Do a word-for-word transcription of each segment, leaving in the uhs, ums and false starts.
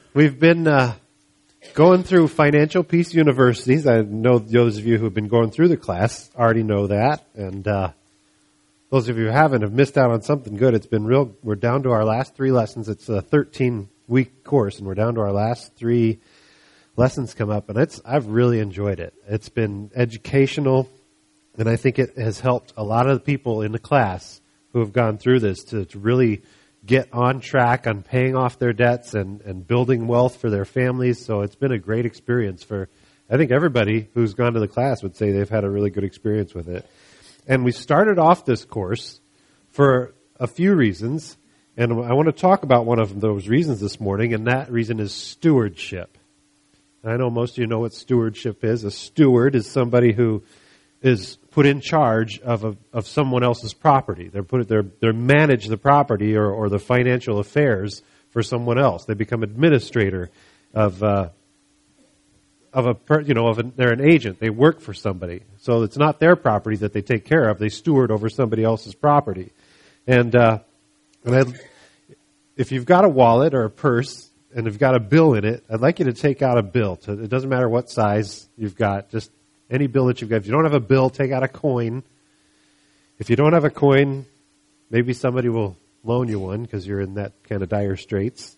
We've been uh, going through Financial Peace Universities. I know those of you who have been going through the class already know that. And uh, those of you who haven't have missed out on something good. It's been real. We're down to our last three lessons. It's a thirteen-week course, and we're down to our last three lessons come up. And it's I've really enjoyed it. It's been educational, and I think it has helped a lot of the people in the class who have gone through this to, to really get on track on paying off their debts and, and building wealth for their families. So it's been a great experience for, I think everybody who's gone to the class would say they've had a really good experience with it. And we started off this course for a few reasons, and I want to talk about one of those reasons this morning, and that reason is stewardship. I know most of you know what stewardship is. A steward is somebody who is put in charge of a, of someone else's property. They're put they're they manage the property or, or the financial affairs for someone else. They become administrator of uh, of a you know of a, they're an agent. They work for somebody, so it's not their property that they take care of. They steward over somebody else's property. And uh, and I, if you've got a wallet or a purse and you've got a bill in it, I'd like you to take out a bill. To, it doesn't matter what size you've got, just any bill that you've got. If you don't have a bill, take out a coin. If you don't have a coin, maybe somebody will loan you one because you're in that kind of dire straits.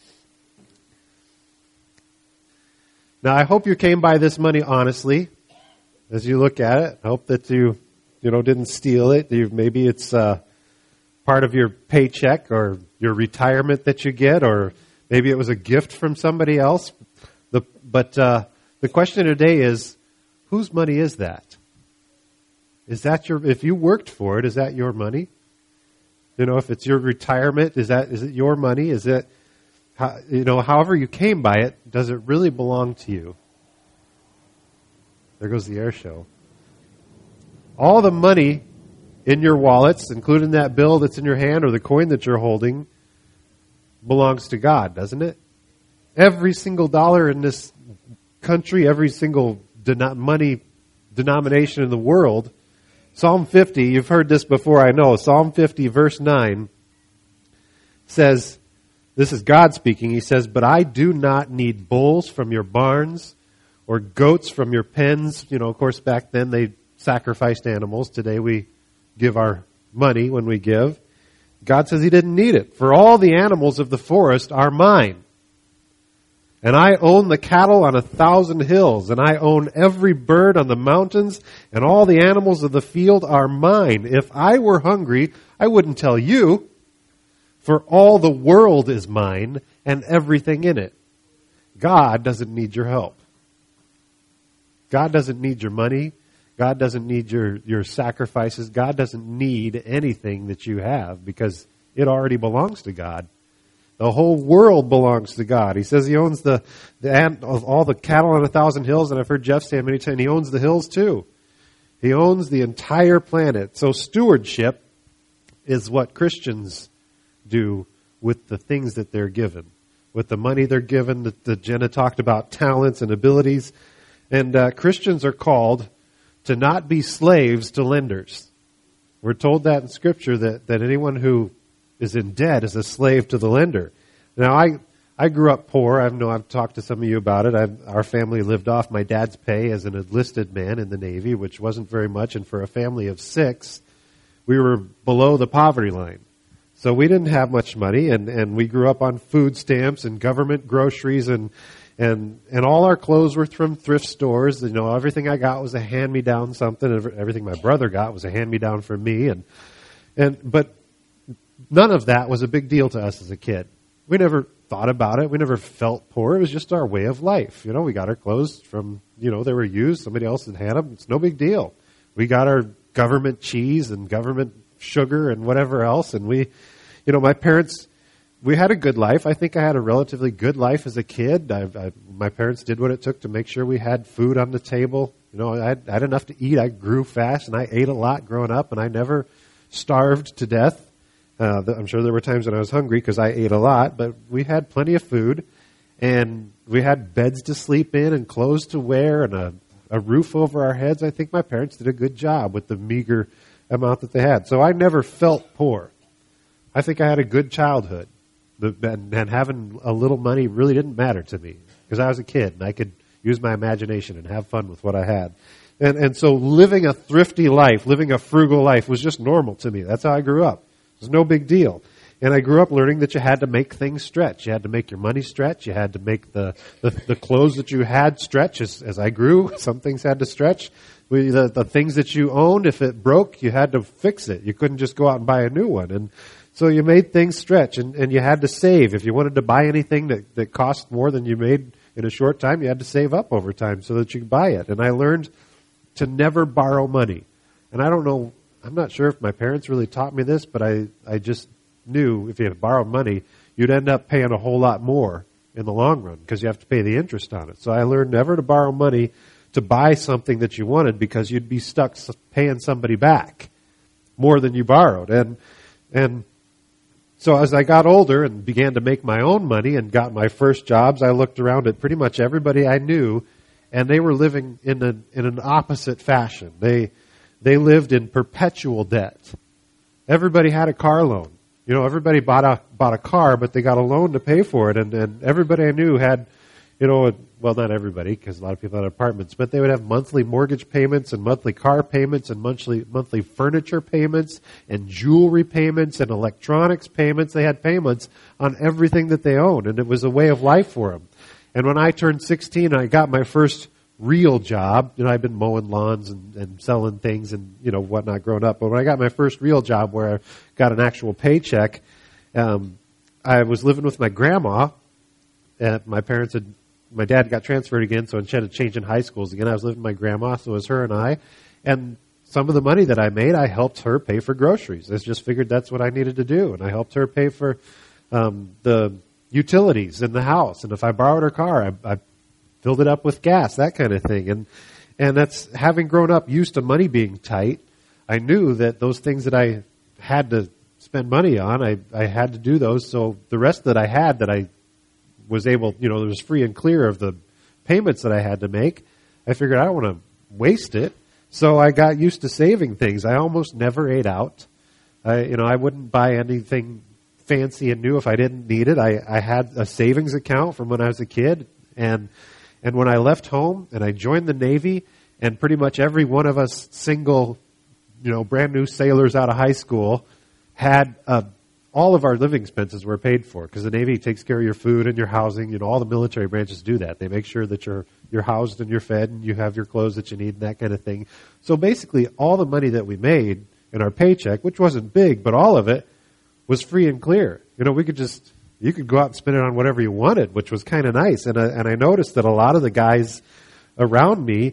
Now, I hope you came by this money honestly as you look at it. I hope that you, you know, didn't steal it. You, maybe it's uh, part of your paycheck or your retirement that you get, or maybe it was a gift from somebody else. The, but uh, the question today is, whose money is that? Is that your, if you worked for it, is that your money? You know, if it's your retirement, is that, is it your money? Is it, how, you know, however you came by it, does it really belong to you? There goes the air show. All the money in your wallets, including that bill that's in your hand or the coin that you're holding, belongs to God, doesn't it? Every single dollar in this country, every single money denomination in the world. Psalm fifty, you've heard this before, I know. Psalm fifty, verse nine says, this is God speaking, he says, "But I do not need bulls from your barns or goats from your pens." You know, of course, back then they sacrificed animals. Today we give our money when we give. God says he didn't need it. "For all the animals of the forest are mine. And I own the cattle on a thousand hills, and I own every bird on the mountains, and all the animals of the field are mine. If I were hungry, I wouldn't tell you, for all the world is mine, and everything in it." God doesn't need your help. God doesn't need your money. God doesn't need your, your sacrifices. God doesn't need anything that you have, because it already belongs to God. The whole world belongs to God. He says he owns the, the of all the cattle on a thousand hills, and I've heard Jeff say many times, he owns the hills too. He owns the entire planet. So stewardship is what Christians do with the things that they're given, with the money they're given. The, the Jenna talked about talents and abilities, and uh, Christians are called to not be slaves to lenders. We're told that in Scripture, that, that anyone who is in debt is a slave to the lender. Now, I I grew up poor. I know I've talked to some of you about it. I've, our family lived off my dad's pay as an enlisted man in the Navy, which wasn't very much. And for a family of six, we were below the poverty line. So we didn't have much money, and, and we grew up on food stamps and government groceries, and and and all our clothes were from thrift stores. You know, everything I got was a hand-me-down something. Everything my brother got was a hand-me-down for me. And and but none of that was a big deal to us as a kid. We never thought about it. We never felt poor. It was just our way of life. You know, we got our clothes from, you know, they were used. Somebody else had had them. It's no big deal. We got our government cheese and government sugar and whatever else. And we, you know, my parents, we had a good life. I think I had a relatively good life as a kid. I, I, my parents did what it took to make sure we had food on the table. You know, I had, I had enough to eat. I grew fast, and I ate a lot growing up, and I never starved to death. Uh, I'm sure there were times when I was hungry because I ate a lot, but we had plenty of food, and we had beds to sleep in and clothes to wear and a, a roof over our heads. I think my parents did a good job with the meager amount that they had. So I never felt poor. I think I had a good childhood. The, and, and having a little money really didn't matter to me because I was a kid and I could use my imagination and have fun with what I had. And, and so living a thrifty life, living a frugal life was just normal to me. That's how I grew up. It was no big deal. And I grew up learning that you had to make things stretch. You had to make your money stretch. You had to make the, the, the clothes that you had stretch. As, as I grew, some things had to stretch. We, the, the things that you owned, if it broke, you had to fix it. You couldn't just go out and buy a new one. And so you made things stretch, and, and you had to save. If you wanted to buy anything that, that cost more than you made in a short time, you had to save up over time so that you could buy it. And I learned to never borrow money. And I don't know, I'm not sure if my parents really taught me this, but I, I just knew if you had borrowed money, you'd end up paying a whole lot more in the long run because you have to pay the interest on it. So I learned never to borrow money to buy something that you wanted because you'd be stuck paying somebody back more than you borrowed. And and so as I got older and began to make my own money and got my first jobs, I looked around at pretty much everybody I knew, and they were living in an in an opposite fashion. They they lived in perpetual debt. Everybody had a car loan. You know, everybody bought a bought a car, but they got a loan to pay for it, and, and everybody I knew had, you know, well, not everybody, because a lot of people had apartments, but they would have monthly mortgage payments and monthly car payments and monthly monthly furniture payments and jewelry payments and electronics payments. They had payments on everything that they owned, and it was a way of life for them. And when I turned sixteen, I got my first real job. You know, I've been mowing lawns and, and selling things and, you know, whatnot growing up. But when I got my first real job where I got an actual paycheck, um, I was living with my grandma. And my parents had, my dad got transferred again, so instead of changing high schools again, I was living with my grandma, so it was her and I. And some of the money that I made, I helped her pay for groceries. I just figured that's what I needed to do. And I helped her pay for um, the utilities in the house. And if I borrowed her car, I, I filled it up with gas, that kind of thing. And and that's, having grown up used to money being tight, I knew that those things that I had to spend money on, I, I had to do those. So the rest that I had that I was able, you know, it was free and clear of the payments that I had to make, I figured I don't want to waste it. So I got used to saving things. I almost never ate out. I, you know, I wouldn't buy anything fancy and new if I didn't need it. I, I had a savings account from when I was a kid, and And when I left home and I joined the Navy, and pretty much every one of us single, you know, brand new sailors out of high school had, uh, all of our living expenses were paid for because the Navy takes care of your food and your housing. You know, all the military branches do that. They make sure that you're, you're housed and you're fed and you have your clothes that you need and that kind of thing. So basically all the money that we made in our paycheck, which wasn't big, but all of it was free and clear. You know, we could just, you could go out and spend it on whatever you wanted, which was kind of nice. And I, and I noticed that a lot of the guys around me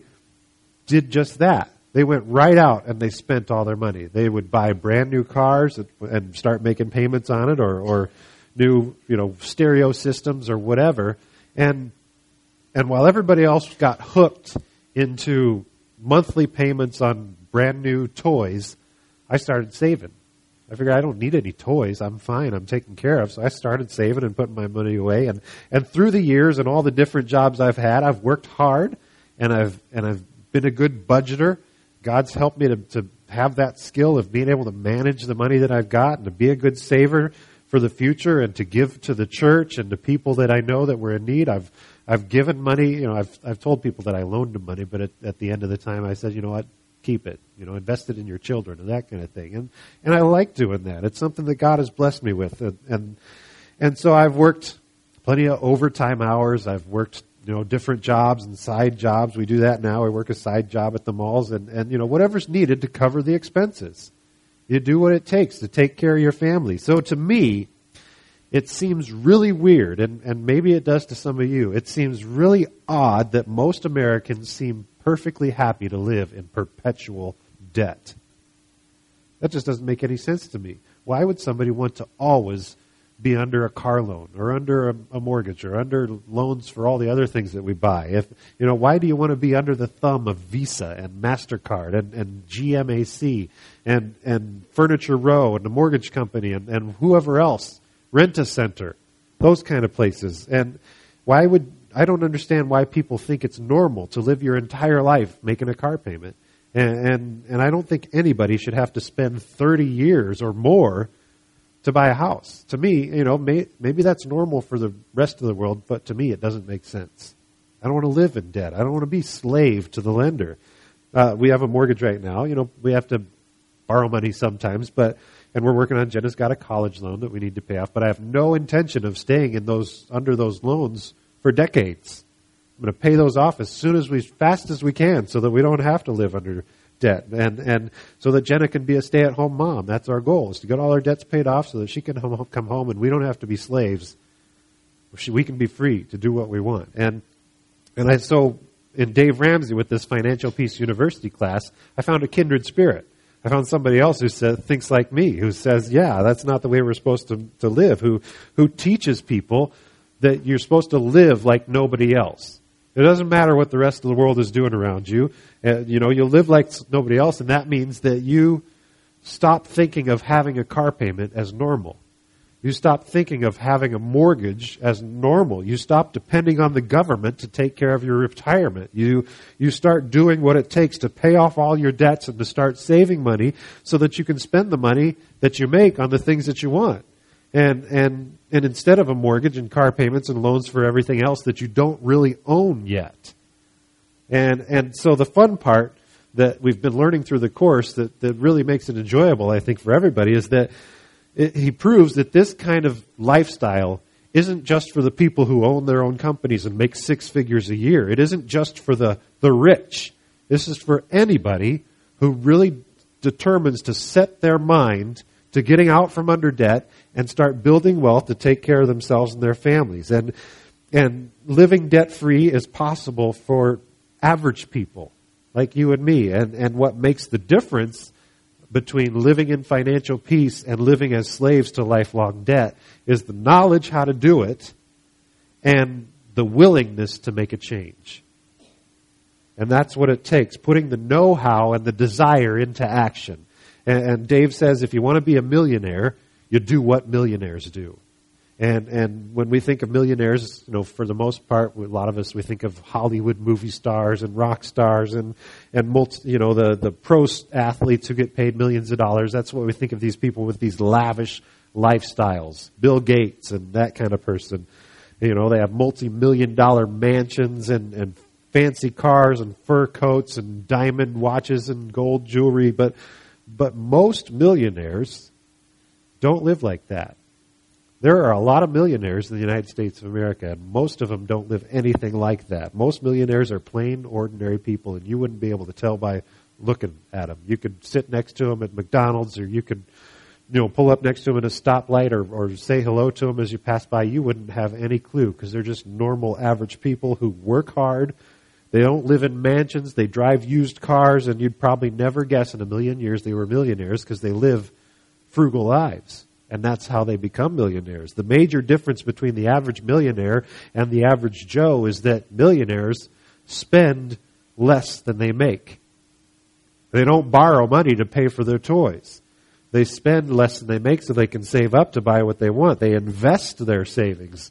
did just that. They went right out and they spent all their money. They would buy brand new cars and, and start making payments on it, or, or new, you know, stereo systems or whatever. And and while everybody else got hooked into monthly payments on brand new toys, I started saving. I figured I don't need any toys. I'm fine. I'm taken care of. So I started saving and putting my money away. And, and through the years and all the different jobs I've had, I've worked hard, and I've and I've been a good budgeter. God's helped me to, to have that skill of being able to manage the money that I've got and to be a good saver for the future and to give to the church and to people that I know that were in need. I've I've given money. You know, I've I've told people that I loaned them money, but at, at the end of the time, I said, you know what? Keep it, you know, invest it in your children and that kind of thing. And, and I like doing that. It's something that God has blessed me with. And, and, and so I've worked plenty of overtime hours. I've worked, you know, different jobs and side jobs. We do that now. I work a side job at the malls and, and, you know, whatever's needed to cover the expenses. You do what it takes to take care of your family. So to me, it seems really weird, and, and maybe it does to some of you. It seems really odd that most Americans seem perfectly happy to live in perpetual debt. That just doesn't make any sense to me. Why would somebody want to always be under a car loan or under a, a mortgage or under loans for all the other things that we buy? If you know, why do you want to be under the thumb of Visa and MasterCard and, and G M A C and, and Furniture Row and the mortgage company and, and whoever else, Rent-A-Center, those kind of places? And why would I don't understand why people think it's normal to live your entire life making a car payment. And, and, and I don't think anybody should have to spend thirty years or more to buy a house. To me, you know, may, maybe that's normal for the rest of the world, but to me it doesn't make sense. I don't want to live in debt. I don't want to be slave to the lender. Uh, we have a mortgage right now. You know, we have to borrow money sometimes, but and we're working on, Jenna's got a college loan that we need to pay off, but I have no intention of staying in those under those loans for decades. I'm going to pay those off as soon as we, fast as we can, so that we don't have to live under debt, and and so that Jenna can be a stay-at-home mom. That's our goal, is to get all our debts paid off so that she can home, come home and we don't have to be slaves. We can be free to do what we want. And and I so in Dave Ramsey with this Financial Peace University class, I found a kindred spirit. I found somebody else who says, thinks like me, who says, yeah, that's not the way we're supposed to, to live, who who teaches people that you're supposed to live like nobody else. It doesn't matter what the rest of the world is doing around you. Uh, you know, you'll live like nobody else, and that means that you stop thinking of having a car payment as normal. You stop thinking of having a mortgage as normal. You stop depending on the government to take care of your retirement. You you start doing what it takes to pay off all your debts and to start saving money so that you can spend the money that you make on the things that you want. And and and instead of a mortgage and car payments and loans for everything else that you don't really own yet. And and so the fun part that we've been learning through the course that, that really makes it enjoyable, I think, for everybody is that it, he proves that this kind of lifestyle isn't just for the people who own their own companies and make six figures a year. It isn't just for the, the rich. This is for anybody who really determines to set their mind to getting out from under debt and start building wealth to take care of themselves and their families. And and living debt-free is possible for average people like you and me. And, and what makes the difference between living in financial peace and living as slaves to lifelong debt is the knowledge how to do it and the willingness to make a change. And that's what it takes, putting the know-how and the desire into action. And, and Dave says if you want to be a millionaire, you do what millionaires do. And and when we think of millionaires, you know, for the most part, a lot of us, we think of Hollywood movie stars and rock stars and, and multi, you know, the, the pro athletes who get paid millions of dollars. That's what we think of these people with these lavish lifestyles. Bill Gates and that kind of person. You know, they have multi-million dollar mansions and, and fancy cars and fur coats and diamond watches and gold jewelry. But but most millionaires don't live like that. There are a lot of millionaires in the United States of America, and most of them don't live anything like that. Most millionaires are plain, ordinary people, and you wouldn't be able to tell by looking at them. You could sit next to them at McDonald's, or you could, you know, pull up next to them at a stoplight, or, or say hello to them as you pass by. You wouldn't have any clue, because they're just normal, average people who work hard. They don't live in mansions. They drive used cars, and you'd probably never guess in a million years they were millionaires, because they live frugal lives. And that's how they become millionaires. The major difference between the average millionaire and the average Joe is that millionaires spend less than they make. They don't borrow money to pay for their toys. They spend less than they make so they can save up to buy what they want. They invest their savings.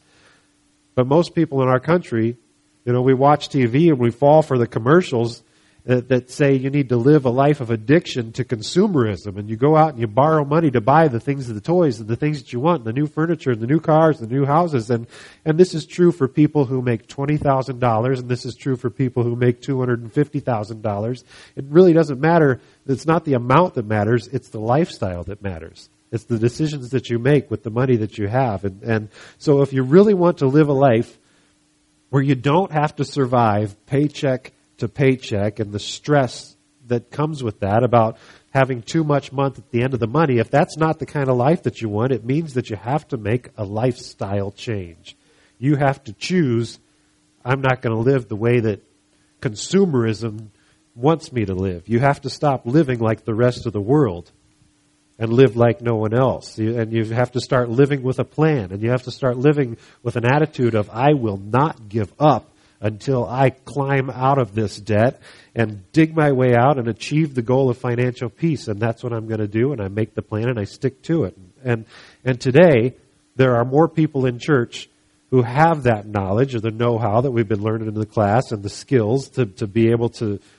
But most people in our country, you know, we watch T V and we fall for the commercials that, that say you need to live a life of addiction to consumerism, and you go out and you borrow money to buy the things, the toys, and the things that you want, the new furniture, and the new cars, the new houses, and and this is true for people who make twenty thousand dollars, and this is true for people who make two hundred and fifty thousand dollars. It really doesn't matter. It's not the amount that matters; it's the lifestyle that matters. It's the decisions that you make with the money that you have, and and so if you really want to live a life where you don't have to survive paycheck to paycheck and the stress that comes with that about having too much month at the end of the money, if that's not the kind of life that you want, it means that you have to make a lifestyle change. You have to choose, I'm not going to live the way that consumerism wants me to live. You have to stop living like the rest of the world and live like no one else. And you have to start living with a plan, and you have to start living with an attitude of, I will not give up until I climb out of this debt and dig my way out and achieve the goal of financial peace. And that's what I'm going to do, and I make the plan and I stick to it. And and today, there are more people in church who have that knowledge or the know-how that we've been learning in the class and the skills to, to be able to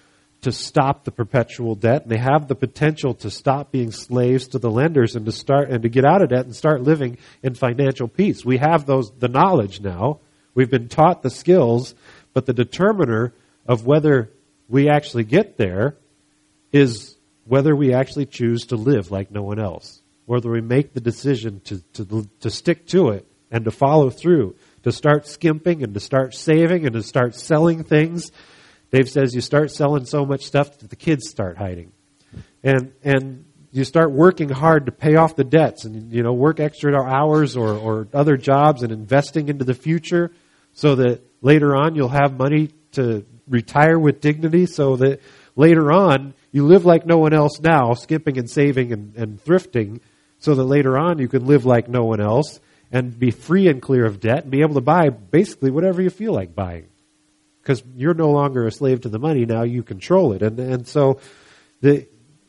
to stop the perpetual debt, and they have the potential to stop being slaves to the lenders and to start and to get out of debt and start living in financial peace. We have those the knowledge now. We've been taught the skills, but the determiner of whether we actually get there is whether we actually choose to live like no one else, whether we make the decision to, to, to stick to it and to follow through, to start skimping and to start saving and to start selling things. Dave says you start selling so much stuff that the kids start hiding. And and you start working hard to pay off the debts and, you know, work extra hours or, or other jobs and investing into the future so that later on you'll have money to retire with dignity, so that later on you live like no one else now, skimping and saving and, and thrifting, so that later on you can live like no one else and be free and clear of debt and be able to buy basically whatever you feel like buying. Because you're no longer a slave to the money, now you control it. And and so the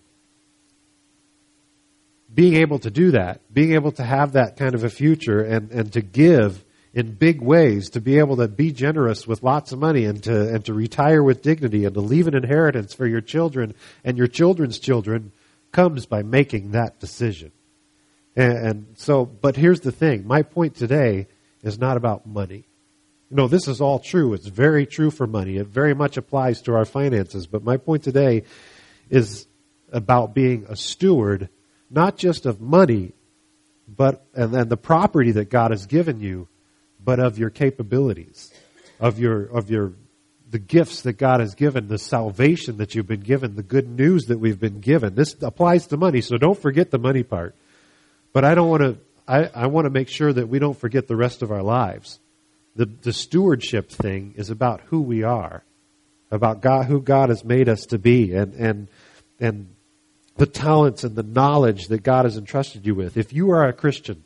being able to do that, being able to have that kind of a future and, and to give in big ways, to be able to be generous with lots of money and to and to retire with dignity and to leave an inheritance for your children and your children's children comes by making that decision. And, and so, but here's the thing. My point today is not about money. You know, this is all true. It's very true for money. It very much applies to our finances. But my point today is about being a steward, not just of money, but and, and the property that God has given you, but of your capabilities, of your of your the gifts that God has given, the salvation that you've been given, the good news that we've been given. This applies to money, so don't forget the money part. But I don't want to. I, I want to make sure that we don't forget the rest of our lives. The, the stewardship thing is about who we are, about God, who God has made us to be, and and and the talents and the knowledge that God has entrusted you with. If you are a Christian,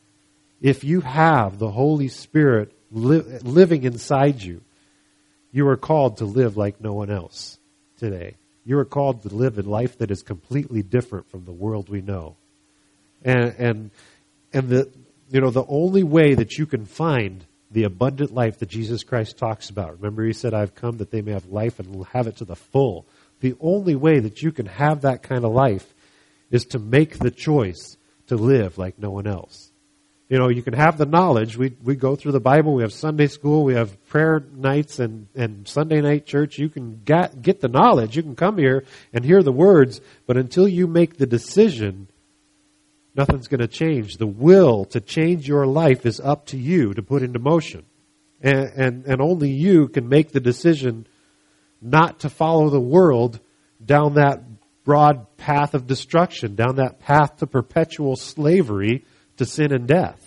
if you have the Holy Spirit li- living inside you, you are called to live like no one else today. You are called to live a life that is completely different from the world we know, and and and the you know the only way that you can find the abundant life that Jesus Christ talks about. Remember, he said, I've come that they may have life and have it to the full. The only way that you can have that kind of life is to make the choice to live like no one else. You know, you can have the knowledge. We we go through the Bible. We have Sunday school. We have prayer nights and, and Sunday night church. You can get, get the knowledge. You can come here and hear the words. But until you make the decision, nothing's going to change. The will to change your life is up to you to put into motion. And, and, and only you can make the decision not to follow the world down that broad path of destruction, down that path to perpetual slavery to sin and death.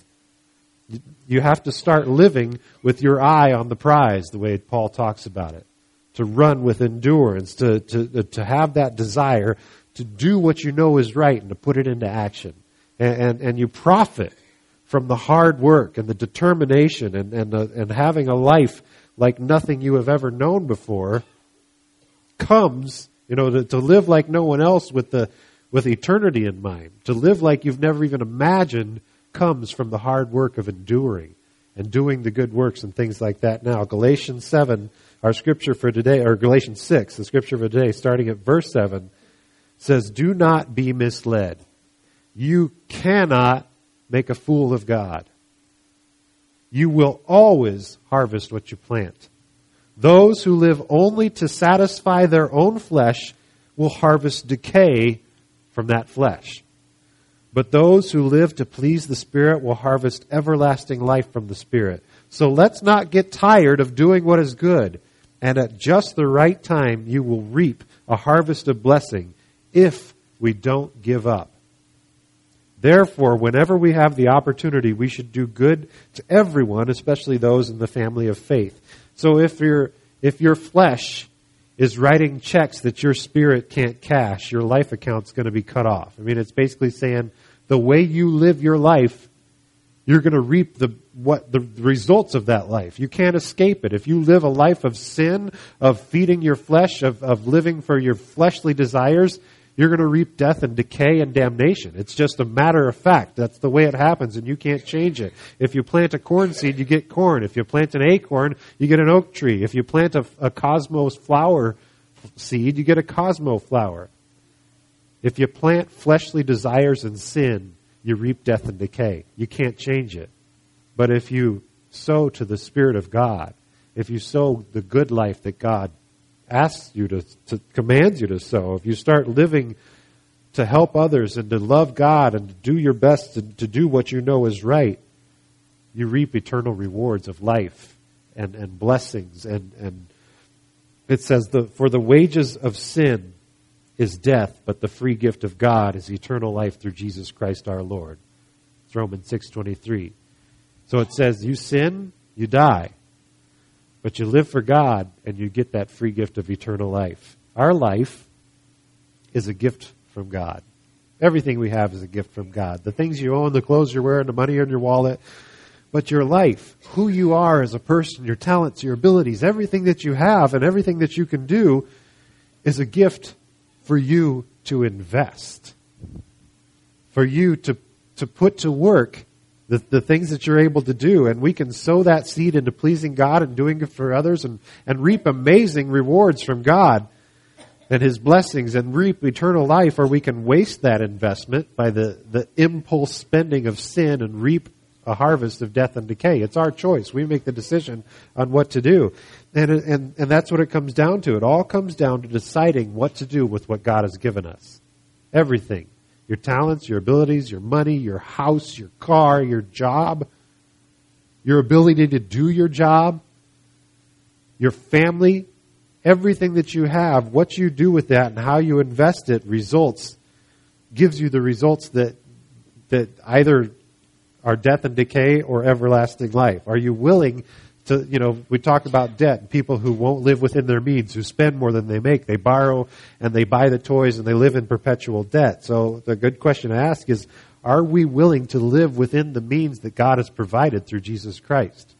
You have to start living with your eye on the prize, the way Paul talks about it. To run with endurance, to, to, to have that desire to do what you know is right and to put it into action. And, and you profit from the hard work and the determination and and, uh, and having a life like nothing you have ever known before comes, you know, to, to live like no one else with the with eternity in mind. To live like you've never even imagined comes from the hard work of enduring and doing the good works and things like that. Now, Galatians seven, our scripture for today, or Galatians six, the scripture for today, starting at verse seven, says, do not be misled. You cannot make a fool of God. You will always harvest what you plant. Those who live only to satisfy their own flesh will harvest decay from that flesh. But those who live to please the Spirit will harvest everlasting life from the Spirit. So let's not get tired of doing what is good. And at just the right time, you will reap a harvest of blessing if we don't give up. Therefore, whenever we have the opportunity, we should do good to everyone, especially those in the family of faith. So if your if your flesh is writing checks that your spirit can't cash, your life account's going to be cut off. I mean, it's basically saying the way you live your life, you're going to reap the what the results of that life. You can't escape it. If you live a life of sin, of feeding your flesh, of, of living for your fleshly desires, you're going to reap death and decay and damnation. It's just a matter of fact. That's the way it happens, and you can't change it. If you plant a corn seed, you get corn. If you plant an acorn, you get an oak tree. If you plant a, a cosmos flower seed, you get a cosmo flower. If you plant fleshly desires and sin, you reap death and decay. You can't change it. But if you sow to the Spirit of God, if you sow the good life that God asks you to, to commands you to sow, if you start living to help others and to love God and to do your best to, to do what you know is right, you reap eternal rewards of life and, and blessings. And, and it says, the, for the wages of sin is death, but the free gift of God is eternal life through Jesus Christ our Lord. It's Romans six twenty-three. So it says, you sin, you die. But you live for God, and you get that free gift of eternal life. Our life is a gift from God. Everything we have is a gift from God. The things you own, the clothes you're wearing, the money in your wallet. But your life, who you are as a person, your talents, your abilities, everything that you have and everything that you can do is a gift for you to invest. For you to, to put to work The, the things that you're able to do. And we can sow that seed into pleasing God and doing it for others and, and reap amazing rewards from God and His blessings and reap eternal life, or we can waste that investment by the, the impulse spending of sin and reap a harvest of death and decay. It's our choice. We make the decision on what to do. And, and, and that's what it comes down to. It all comes down to deciding what to do with what God has given us. Everything. Your talents, your abilities, your money, your house, your car, your job, your ability to do your job, your family, everything that you have, what you do with that and how you invest it results, gives you the results that that either are death and decay or everlasting life. Are you willing to, you know, we talk about debt, people who won't live within their means, who spend more than they make. They borrow and they buy the toys and they live in perpetual debt. So the good question to ask is, are we willing to live within the means that God has provided through Jesus Christ?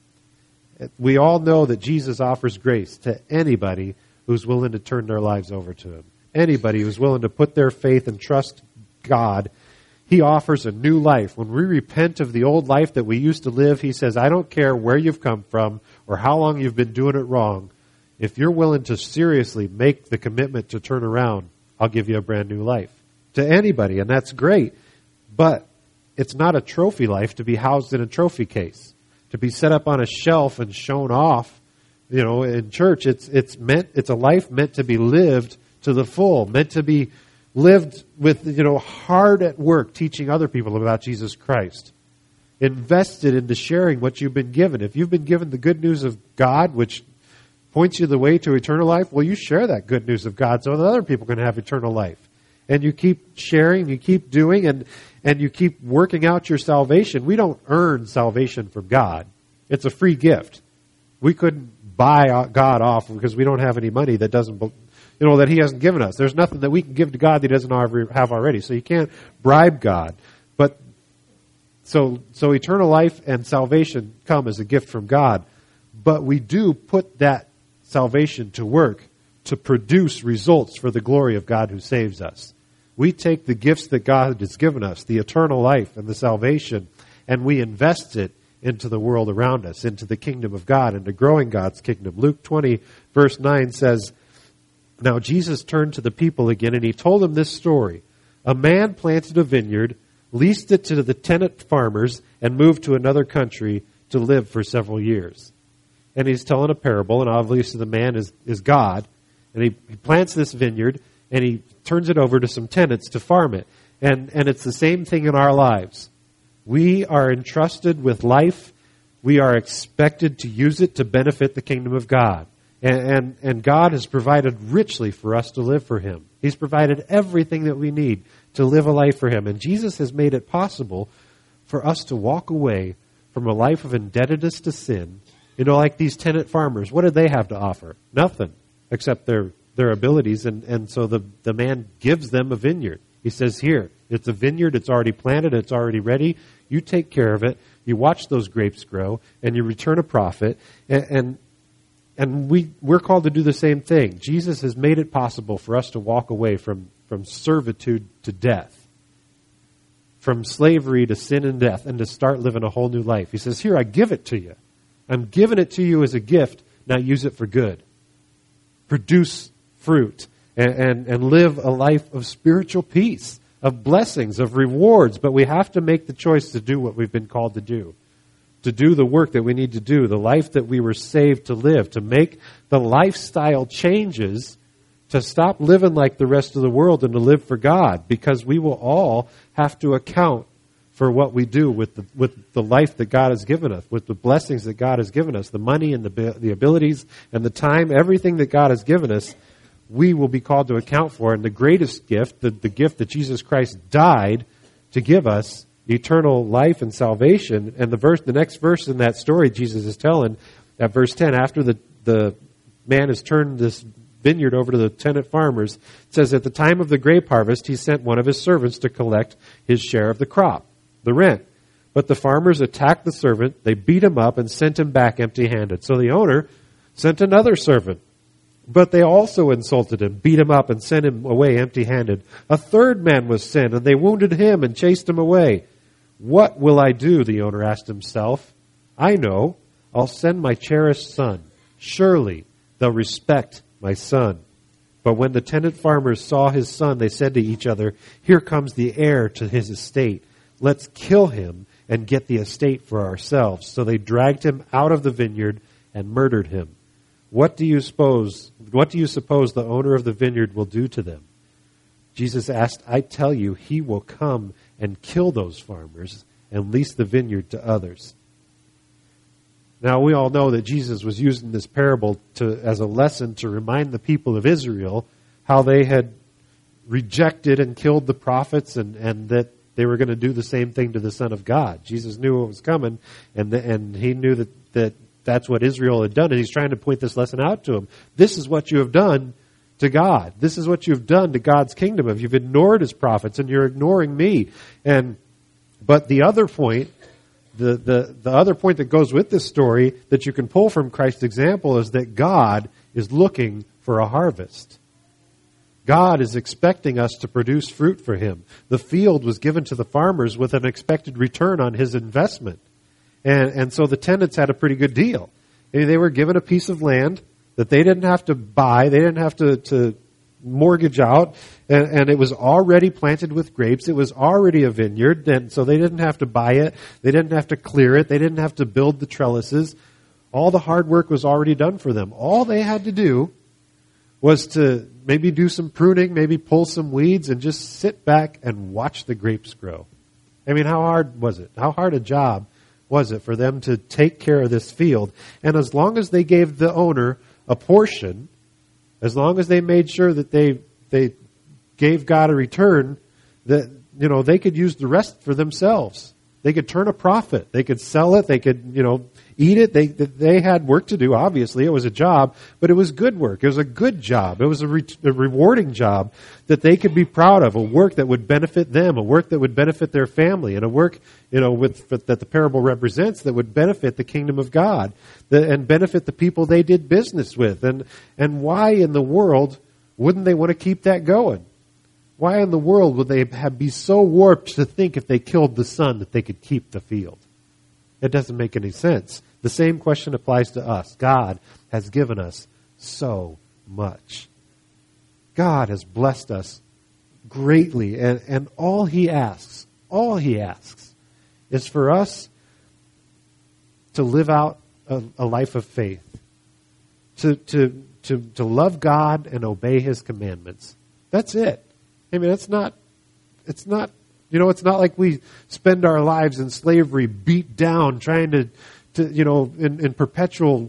We all know that Jesus offers grace to anybody who's willing to turn their lives over to Him. Anybody who's willing to put their faith and trust God, He offers a new life. When we repent of the old life that we used to live, He says, I don't care where you've come from or how long you've been doing it wrong. If you're willing to seriously make the commitment to turn around, I'll give you a brand new life. To anybody, and that's great. But it's not a trophy life to be housed in a trophy case, to be set up on a shelf and shown off, you know, in church. It's it's meant it's a life meant to be lived to the full, meant to be lived with, you know, hard at work teaching other people about Jesus Christ. Invested into sharing what you've been given. If you've been given the good news of God, which points you the way to eternal life, well, you share that good news of God so that other people can have eternal life. And you keep sharing, you keep doing, and, and you keep working out your salvation. We don't earn salvation from God. It's a free gift. We couldn't buy God off because we don't have any money that doesn't, you know, that He hasn't given us. There's nothing that we can give to God that He doesn't have already. So you can't bribe God. But so so eternal life and salvation come as a gift from God. But we do put that salvation to work to produce results for the glory of God who saves us. We take the gifts that God has given us, the eternal life and the salvation, and we invest it into the world around us, into the kingdom of God, into growing God's kingdom. Luke twenty, verse nine says, Now Jesus turned to the people again, and He told them this story. A man planted a vineyard, leased it to the tenant farmers, and moved to another country to live for several years. And He's telling a parable, and obviously the man is, is God. And he, he plants this vineyard, and he turns it over to some tenants to farm it. And, and it's the same thing in our lives. We are entrusted with life. We are expected to use it to benefit the kingdom of God. And, and, and God has provided richly for us to live for Him. He's provided everything that we need to live a life for Him. And Jesus has made it possible for us to walk away from a life of indebtedness to sin. You know, like these tenant farmers, what did they have to offer? Nothing. Except their, their abilities, and, and so the, the man gives them a vineyard. He says, here, it's a vineyard, it's already planted, it's already ready. You take care of it, you watch those grapes grow, and you return a profit. And, and, and we, we're called to do the same thing. Jesus has made it possible for us to walk away from, from servitude to death, from slavery to sin and death, and to start living a whole new life. He says, here, I give it to you. I'm giving it to you as a gift, now use it for good. Produce fruit and, and, and live a life of spiritual peace, of blessings, of rewards. But we have to make the choice to do what we've been called to do, to do the work that we need to do, the life that we were saved to live, to make the lifestyle changes, to stop living like the rest of the world and to live for God, because we will all have to account for what we do with the, with the life that God has given us, with the blessings that God has given us, the money and the, the abilities and the time, everything that God has given us, we will be called to account for. And the greatest gift, the, the gift that Jesus Christ died to give us, eternal life and salvation. And the verse, the next verse in that story Jesus is telling, at verse ten, after the, the man has turned this vineyard over to the tenant farmers, it says, at the time of the grape harvest, he sent one of his servants to collect his share of the crop, the rent. But the farmers attacked the servant, they beat him up and sent him back empty-handed. So the owner sent another servant, but they also insulted him, beat him up and sent him away empty-handed. A third man was sent, and they wounded him and chased him away. What will I do? The owner asked himself. I know. I'll send my cherished son. Surely they'll respect my son. But when the tenant farmers saw his son, they said to each other, here comes the heir to his estate. Let's kill him and get the estate for ourselves. So they dragged him out of the vineyard and murdered him. What do you suppose, what do you suppose the owner of the vineyard will do to them? Jesus asked, I tell you, he will come and kill those farmers and lease the vineyard to others. Now, we all know that Jesus was using this parable to, as a lesson to remind the people of Israel how they had rejected and killed the prophets, and, and that they were going to do the same thing to the Son of God. Jesus knew what was coming, and the, and he knew that, that that's what Israel had done, and he's trying to point this lesson out to them. This is what you have done to God. This is what you've done to God's kingdom. If you've ignored his prophets, and you're ignoring me. And but the other point, the, the, the other point that goes with this story that you can pull from Christ's example is that God is looking for a harvest. God is expecting us to produce fruit for him. The field was given to the farmers with an expected return on his investment. And, and so the tenants had a pretty good deal. I mean, they were given a piece of land that they didn't have to buy, they didn't have to, to mortgage out, and, and it was already planted with grapes. It was already a vineyard, and so they didn't have to buy it. They didn't have to clear it. They didn't have to build the trellises. All the hard work was already done for them. All they had to do was to maybe do some pruning, maybe pull some weeds, and just sit back and watch the grapes grow. I mean, how hard was it? How hard a job was it for them to take care of this field? And as long as they gave the owner a portion, as long as they made sure that they they gave God a return, that you know they could use the rest for themselves. They could turn a profit. They could sell it. They could you know eat it. They they had work to do. Obviously, it was a job, but it was good work. It was a good job. It was a, re- a rewarding job that they could be proud of. A work that would benefit them. A work that would benefit their family, and a work you know with that the parable represents that would benefit the kingdom of God, the, and benefit the people they did business with. And and why in the world wouldn't they want to keep that going? Why in the world would they have, be so warped to think if they killed the son that they could keep the field? It doesn't make any sense. The same question applies to us. God has given us so much. God has blessed us greatly, and, and all he asks, all he asks is for us to live out a, a life of faith, to, to, to, to love God and obey his commandments. That's it. I mean, it's not, it's not, you know, it's not like we spend our lives in slavery, beat down, trying to, to you know, in, in perpetual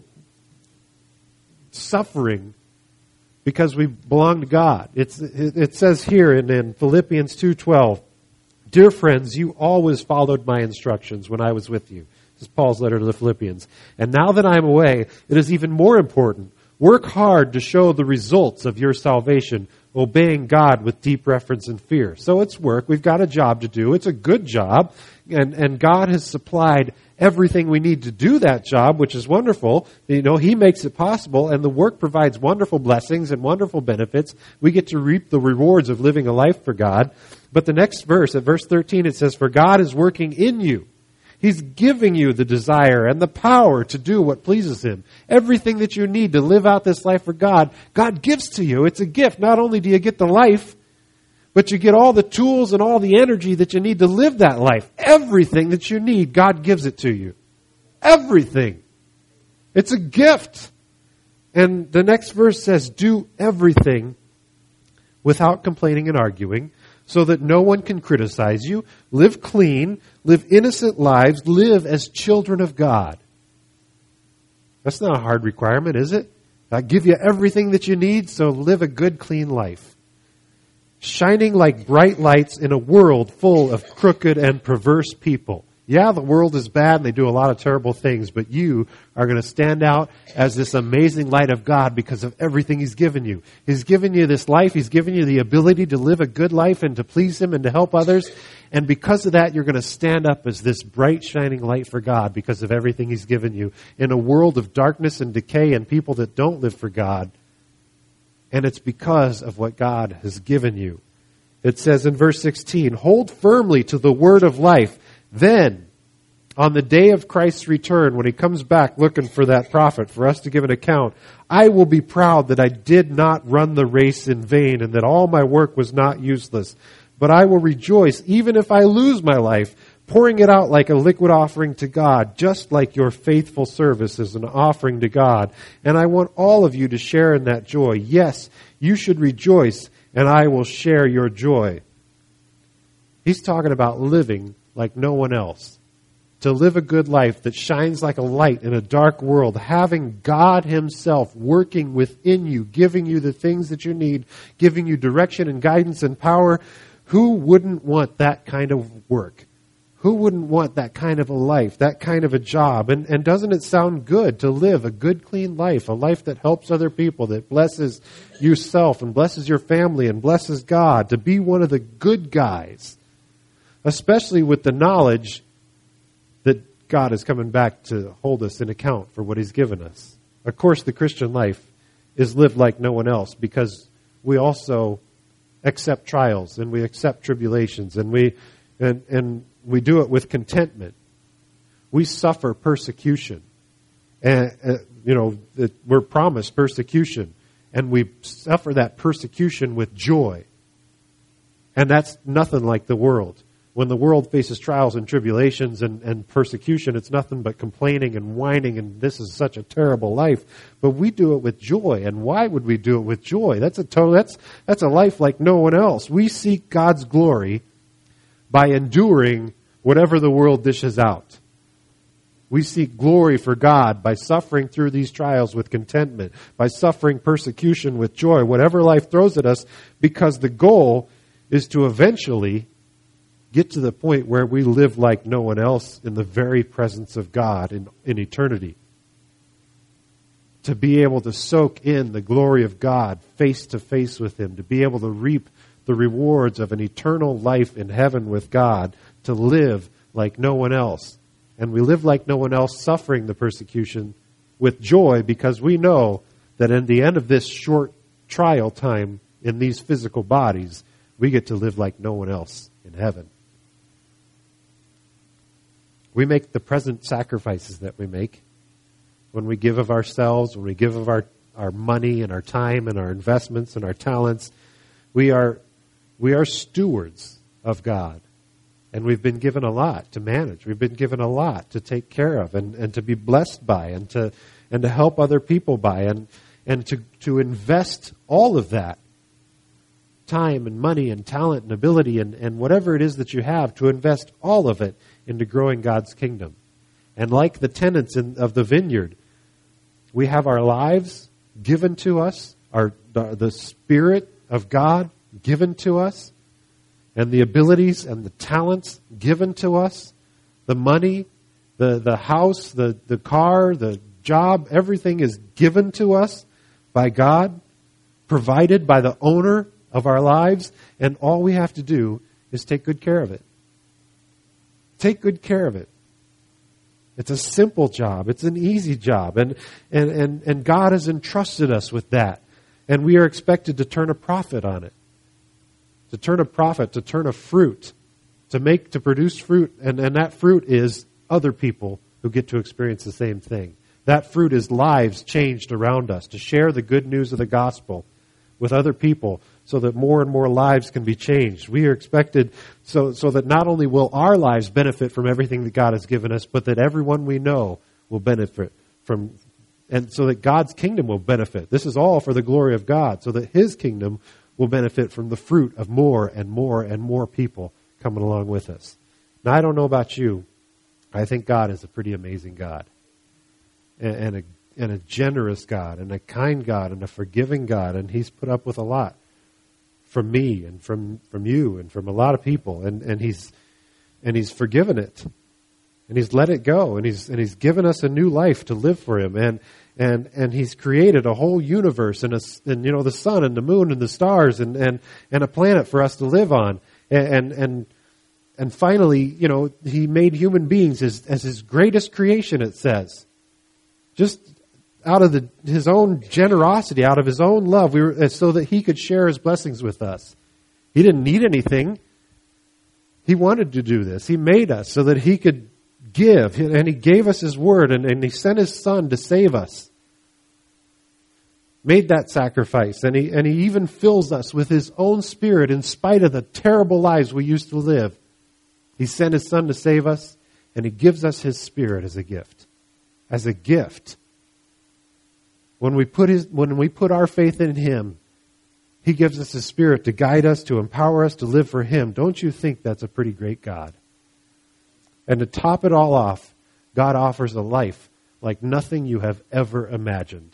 suffering because we belong to God. It's, it, it says here in, in Philippians two twelve, dear friends, you always followed my instructions when I was with you. This is Paul's letter to the Philippians. And now that I'm away, it is even more important. Work hard to show the results of your salvation, obeying God with deep reverence and fear. So it's work. We've got a job to do. It's a good job. And, and God has supplied everything we need to do that job, which is wonderful. You know, he makes it possible, and the work provides wonderful blessings and wonderful benefits. We get to reap the rewards of living a life for God. But the next verse, at verse thirteen, it says, for God is working in you. He's giving you the desire and the power to do what pleases Him. Everything that you need to live out this life for God, God gives to you. It's a gift. Not only do you get the life, but you get all the tools and all the energy that you need to live that life. Everything that you need, God gives it to you. Everything. It's a gift. And the next verse says, do everything without complaining and arguing, so that no one can criticize you. Live clean, live innocent lives, live as children of God. That's not a hard requirement, is it? I give you everything that you need, so live a good, clean life. Shining like bright lights in a world full of crooked and perverse people. Yeah, the world is bad and they do a lot of terrible things, but you are going to stand out as this amazing light of God because of everything He's given you. He's given you this life. He's given you the ability to live a good life and to please Him and to help others. And because of that, you're going to stand up as this bright, shining light for God because of everything He's given you in a world of darkness and decay and people that don't live for God. And it's because of what God has given you. It says in verse sixteen, hold firmly to the word of life. Then, on the day of Christ's return, when He comes back looking for that prophet, for us to give an account, I will be proud that I did not run the race in vain and that all my work was not useless. But I will rejoice even if I lose my life, pouring it out like a liquid offering to God, just like your faithful service is an offering to God. And I want all of you to share in that joy. Yes, you should rejoice, and I will share your joy. He's talking about living like no one else. To live a good life that shines like a light in a dark world, having God Himself working within you, giving you the things that you need, giving you direction and guidance and power. Who wouldn't want that kind of work? Who wouldn't want that kind of a life, that kind of a job? And, and doesn't it sound good to live a good, clean life, a life that helps other people, that blesses yourself and blesses your family and blesses God, to be one of the good guys? Especially with the knowledge that God is coming back to hold us in account for what He's given us. Of course, the Christian life is lived like no one else because we also accept trials and we accept tribulations and we and, and we do it with contentment. We suffer persecution. And, uh, you know, it, we're promised persecution. And we suffer that persecution with joy. And that's nothing like the world. When the world faces trials and tribulations and, and persecution, it's nothing but complaining and whining, and this is such a terrible life. But we do it with joy. And why would we do it with joy? That's a total, that's, that's a life like no one else. We seek God's glory by enduring whatever the world dishes out. We seek glory for God by suffering through these trials with contentment, by suffering persecution with joy, whatever life throws at us, because the goal is to eventually get to the point where we live like no one else in the very presence of God in, in eternity. To be able to soak in the glory of God face to face with Him, to be able to reap the rewards of an eternal life in heaven with God, to live like no one else. And we live like no one else, suffering the persecution with joy, because we know that in the end of this short trial time in these physical bodies, we get to live like no one else in heaven. We make the present sacrifices that we make when we give of ourselves, when we give of our, our money and our time and our investments and our talents. We are, we are stewards of God. And we've been given a lot to manage. We've been given a lot to take care of and, and to be blessed by and to and to help other people by and, and to, to invest all of that time and money and talent and ability and, and whatever it is that you have, to invest all of it into growing God's kingdom. And like the tenants in, of the vineyard, we have our lives given to us, our the, the Spirit of God given to us, and the abilities and the talents given to us, the money, the, the house, the, the car, the job, everything is given to us by God, provided by the owner of our lives, and all we have to do is take good care of it. Take good care of it. It's a simple job. It's an easy job. And, and, and, and God has entrusted us with that. And we are expected to turn a profit on it. To turn a profit, to turn a fruit, to make, to produce fruit. And, and that fruit is other people who get to experience the same thing. That fruit is lives changed around us, to share the good news of the gospel with other people so that more and more lives can be changed. We are expected so, so that not only will our lives benefit from everything that God has given us, but that everyone we know will benefit from, and so that God's kingdom will benefit. This is all for the glory of God, so that His kingdom will benefit from the fruit of more and more and more people coming along with us. Now, I don't know about you. I think God is a pretty amazing God. And, and, a, and a generous God, and a kind God, and a forgiving God. And He's put up with a lot from me, and from, from you, and from a lot of people. And, and He's and He's forgiven it. And He's let it go. And He's and He's given us a new life to live for Him. And and and He's created a whole universe, and, a, and you know, the sun and the moon and the stars, and, and, and a planet for us to live on. And and, and And finally, you know, He made human beings as, as His greatest creation, it says. Just out of the, His own generosity, out of His own love, we were, so that He could share His blessings with us. He didn't need anything. He wanted to do this. He made us so that He could give. And He gave us His word, and, and He sent His Son to save us. Made that sacrifice. And he, and he even fills us with His own Spirit in spite of the terrible lives we used to live. He sent His Son to save us, and He gives us His Spirit as a gift. As a gift. When we put his, when we put our faith in Him, He gives us His Spirit to guide us, to empower us to live for Him. Don't you think that's a pretty great God? And to top it all off, God offers a life like nothing you have ever imagined.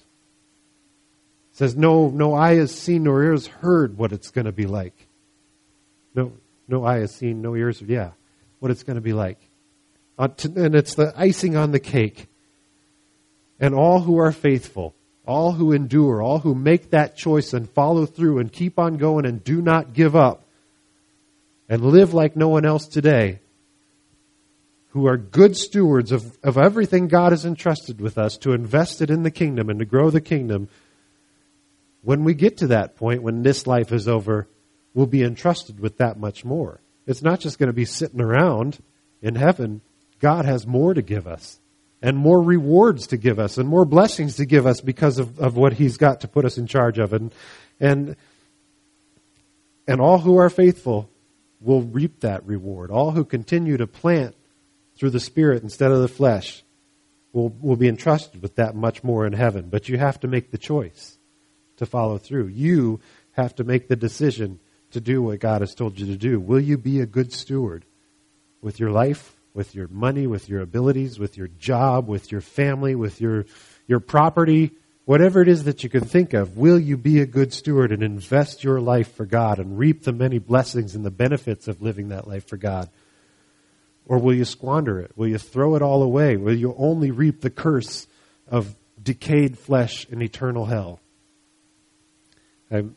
It says, no, no eye has seen, nor ears heard what it's going to be like. No, no eye has seen, no ears, yeah, what it's going to be like. And it's the icing on the cake. And all who are faithful, all who endure, all who make that choice and follow through and keep on going and do not give up and live like no one else today, who are good stewards of, of everything God has entrusted with us to invest it in the kingdom and to grow the kingdom, when we get to that point, when this life is over, we'll be entrusted with that much more. It's not just going to be sitting around in heaven. God has more to give us, and more rewards to give us, and more blessings to give us because of, of what He's got to put us in charge of. And, and, and all who are faithful will reap that reward. All who continue to plant through the Spirit instead of the flesh will, will be entrusted with that much more in heaven. But you have to make the choice to follow through. You have to make the decision to do what God has told you to do. Will you be a good steward with your life, with your money, with your abilities, with your job, with your family, with your your property, whatever it is that you can think of? Will you be a good steward and invest your life for God and reap the many blessings and the benefits of living that life for God? Or will you squander it? Will you throw it all away? Will you only reap the curse of decayed flesh and eternal hell? I've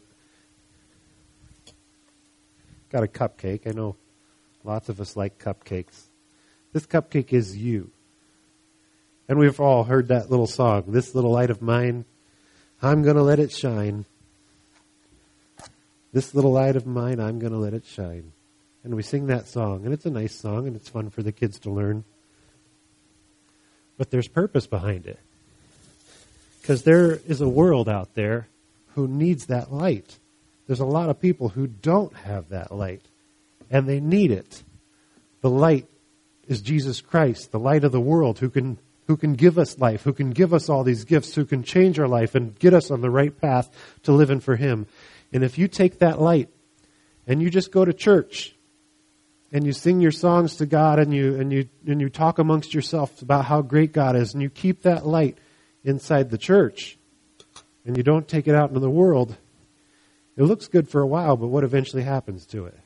got a cupcake. I know lots of us like cupcakes. This cupcake is you. And we've all heard that little song, "This little light of mine, I'm going to let it shine. This little light of mine, I'm going to let it shine." And we sing that song, and it's a nice song, and it's fun for the kids to learn. But there's purpose behind it. Because there is a world out there who needs that light. There's a lot of people who don't have that light, and they need it. The light is Jesus Christ, the light of the world, who can who can give us life, who can give us all these gifts, who can change our life and get us on the right path to living for Him. And if you take that light and you just go to church and you sing your songs to God and you and you and you talk amongst yourself about how great God is, and you keep that light inside the church and you don't take it out into the world, it looks good for a while, but what eventually happens to it?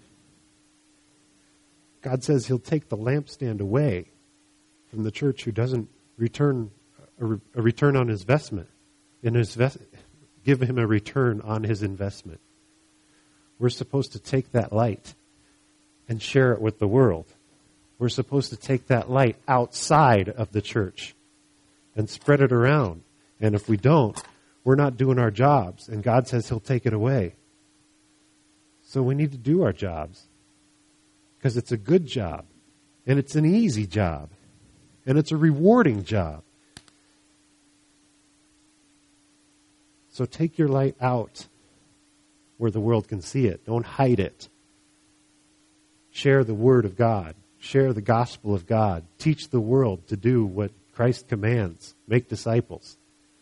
God says He'll take the lampstand away from the church who doesn't return a, re, a return on his investment. In his vest, give him a return on his investment. We're supposed to take that light and share it with the world. We're supposed to take that light outside of the church and spread it around. And if we don't, we're not doing our jobs. And God says He'll take it away. So we need to do our jobs. Because it's a good job. And it's an easy job. And it's a rewarding job. So take your light out where the world can see it. Don't hide it. Share the Word of God. Share the gospel of God. Teach the world to do what Christ commands. Make disciples.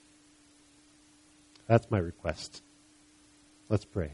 That's my request. Let's pray.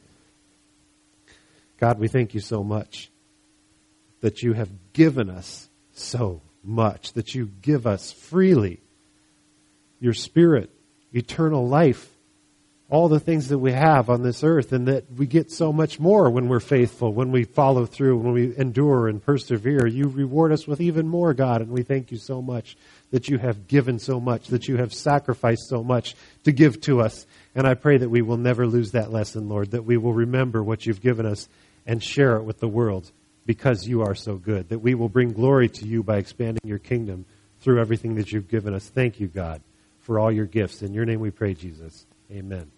God, we thank you so much that you have given us so much, that you give us freely your Spirit, eternal life, all the things that we have on this earth, and that we get so much more when we're faithful, when we follow through, when we endure and persevere. You reward us with even more, God, and we thank you so much that you have given so much, that you have sacrificed so much to give to us. And I pray that we will never lose that lesson, Lord, that we will remember what you've given us and share it with the world because you are so good, that we will bring glory to you by expanding your kingdom through everything that you've given us. Thank you, God, for all your gifts. In your name we pray, Jesus. Amen.